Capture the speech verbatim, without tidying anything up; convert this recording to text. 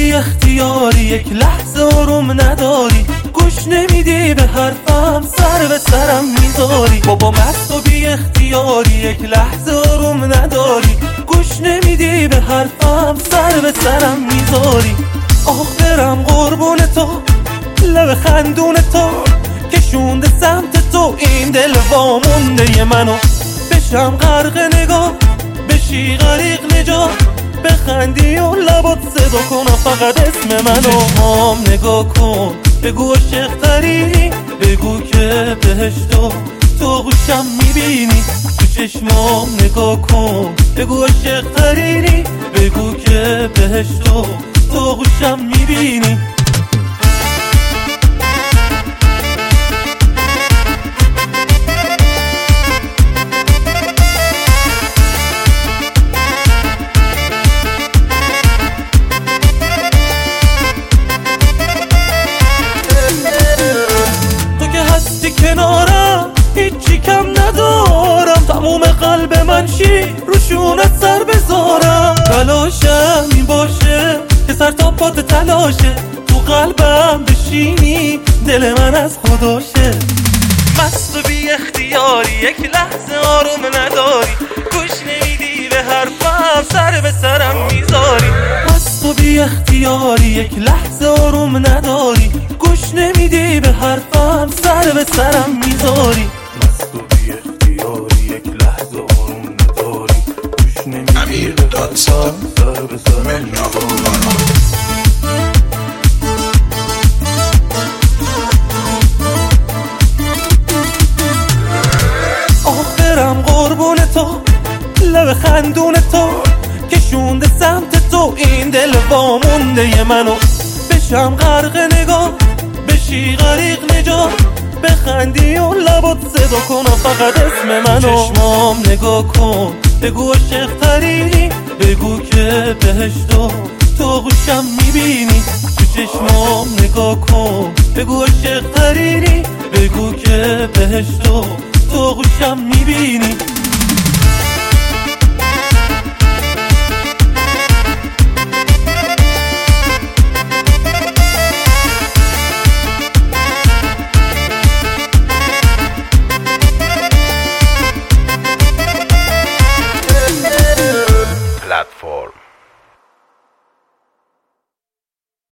بی اختیاری، یک لحظه آروم نداری، گوش نمیدی به حرفم، سر به سرم میذاری. بابا مست و بی اختیاری، یک لحظه آروم نداری، گوش نمیدی به حرفم، سر به سرم میذاری. آخ برم قربون تو، لب خندون تو کشونده سمت تو، این دل وامونده منو. بشم غرق نگاه، بشی غریق نجات، بخندی و لبات صدا کن فقط اسم منو. چشمام نگاه کن، بگو عاشق تری، بگو که بهشتو تو گوشم میبینی. تو چشمام نگاه کن، بگو عاشق تری، بگو که بهشتو تو گوشم میبینی. کنارم هیچی کم ندارم، تموم قلب من شی روشونت سر بذارم. تلاشم این باشه که سر تا پات تلاشه، تو قلبم بشینی دل من از خداشه. مست و بی اختیاری، یک لحظه آروم نداری، گوش نمیدی به حرفم، سر به سرم میذاری. مست و بی اختیاری، یک لحظه آروم نداری، گوش نمیدی به حرفم، سر به سرم میذاری. مست و بی اختیاری، یک لحظه آروم نداری، گوش نمیدی به حرفم، سر به سرم میذاری. برم قربون تو، لب خندون تو کشونده سمت تو، این دل وامونده منو. بشم غرق نگاه، بشی غریق نجات، بخندی و لبات صدا کن فقط اسم منو. چشمام نگاه کن، بگو عاشق تری، بگو که بهشتو تو گوشم میبینی. تو چشمام نگاه کن، بگو عاشق تری، بگو که بهشتو تو گوشم میبینی.